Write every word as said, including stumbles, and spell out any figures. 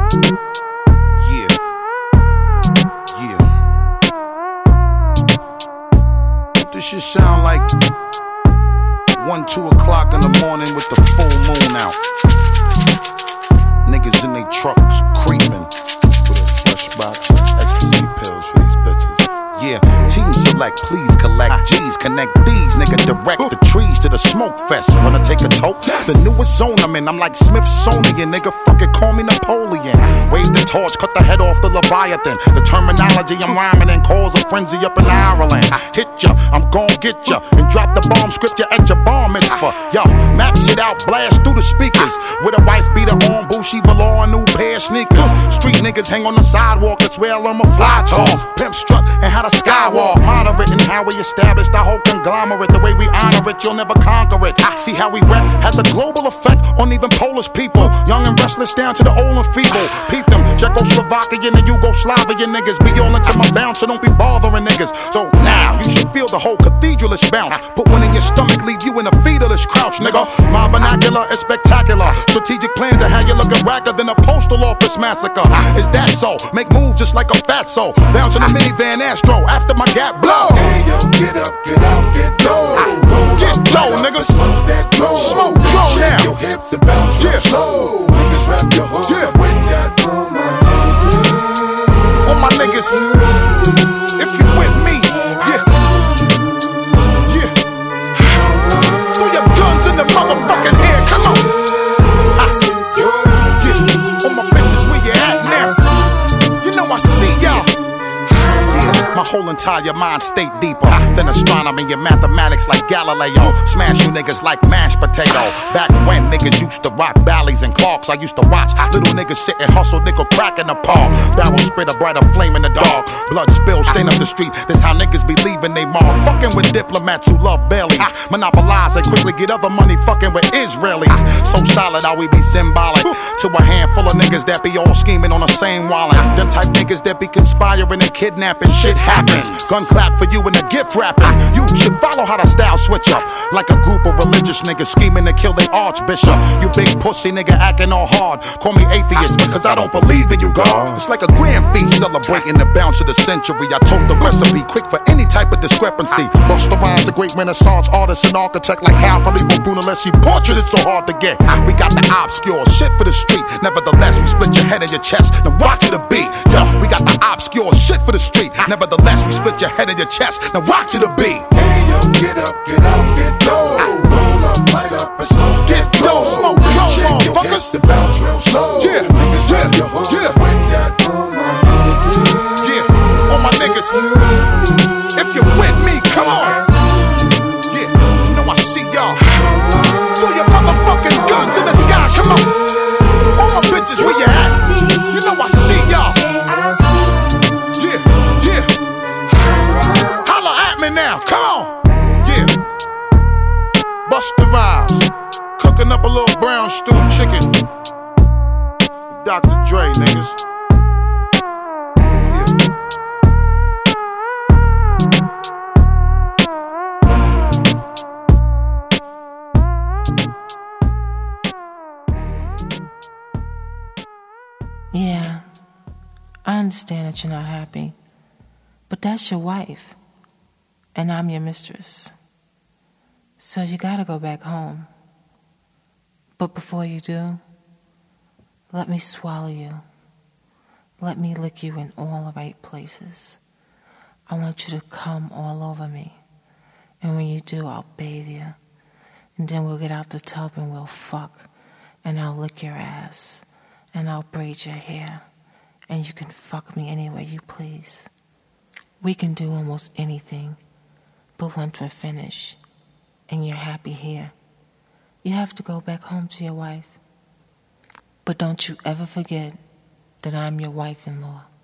Yeah. Yeah. This shit sound like one, two o'clock in the morning with the full moon out. Niggas in they trucks creeping with a fresh box of ecstasy pills for these bitches. Yeah, team select, please collect G's, connect these, nigga, direct the trees to the smoke fest. Wanna take a toke? The newest zone I'm in, I'm like Smithsonian, nigga, fuck it, call me Napoleon. Wave the torch, cut the head off the Leviathan. The terminology I'm rhyming in cause a frenzy up in Ireland. I hit ya, I'm gon' get ya, and drop the bomb script ya at your bar mitzvah. Yo, max it out, blast through the speakers. With a wife beater on, Bushi velour, a new pair of sneakers. Street niggas hang on the sidewalk, that's where I'm a fly talk. Pimp strut and how the skywalk. Moderate in how we established our whole conglomerate. The way we honor it, you'll never conquer it. I see how we rap has a global effect on even Polish people. Young and restless down to the old and feeble. Peep them, Czechoslovakian and Yugoslavian niggas. Be all into my bounce, so don't be bothering niggas. So now, you should feel the whole cathedralish bounce. Put one in your stomach, leave you in a fetalish crouch, nigga. My vernacular is spectacular. Strategic plans of how you lookin' racker than a postal office massacre. Is that so? Make moves just like a fatso. Bounce in a minivan Astro after my gap blow. Hey yo, get up, get out, get low. Get low, nigga. Smoke that dough. Smoke dough now. Shake your hips and bounce real Yeah. slow. Niggas rap your hood Yeah. with that boom. All my niggas, if you with me, yeah, yeah. Throw your guns in the motherfucking air, come on. I see you, yeah. All my bitches, where you at now? You know I see y'all. My whole entire mind state deeper than astronomy and mathematics like Galileo. Smash you niggas like mashed potato. Back when niggas used to rock Bally's and Clarks, I used to watch little niggas sit and hustle nickel crack in the park. Barrel spit a brighter flame in the dark. Blood spill, stain up the street. That's how niggas be leaving they mark. Fucking with diplomats who love bellies. Monopolize and quickly get other money fucking with Israelis. So solid how we be symbolic to a handful of niggas that be all scheming on the same wallet. Them type niggas that be conspiring and kidnapping. Shit happens. Gun clap for you and a gift wrapping. You should follow how the style switch up. Like a group of religious niggas scheming to kill their archbishop. You big pussy nigga acting all hard. Call me atheist because I don't believe in you, God. It's like a grand feast celebrating the bounce of the century. I told the recipe quick for any type of discrepancy. Busta Rhymes, the great Renaissance artist and architect like Hal Felipe Brunelleschi. Portrait is so hard to get. We got the obscure shit for the street. Nevertheless, we split your head and your chest. Now rock to the beat. Yo, we got the obscure shit for the street. Nevertheless, we split your head and your chest. Now rock to the beat. Hey yo, get up, get out, get low. Roll up, light up, and smoke. Get low, smoke, drone, Shake your motherfuckers. hips and bounce real slow. Yeah, Niggas yeah, rap your hood yeah. with that boom. Yeah, all my niggas, if you with me, come on. Yeah, you know I see y'all. Throw your motherfucking guns in the sky, come on. All my bitches, where you at? You know I see y'all. Yeah, yeah. Holla at me now, come on. Yeah. Busta Rhymes, cooking up a little brown stew chicken. Doctor Dre, niggas. Yeah, I understand that you're not happy, but that's your wife, and I'm your mistress. So you gotta go back home. But before you do, let me swallow you. Let me lick you in all the right places. I want you to come all over me. And when you do, I'll bathe you. And then we'll get out the tub and we'll fuck. And I'll lick your ass. And I'll braid your hair. And you can fuck me any way you please. We can do almost anything. But once we're finished, and you're happy here, you have to go back home to your wife. But don't you ever forget that I'm your wife-in-law.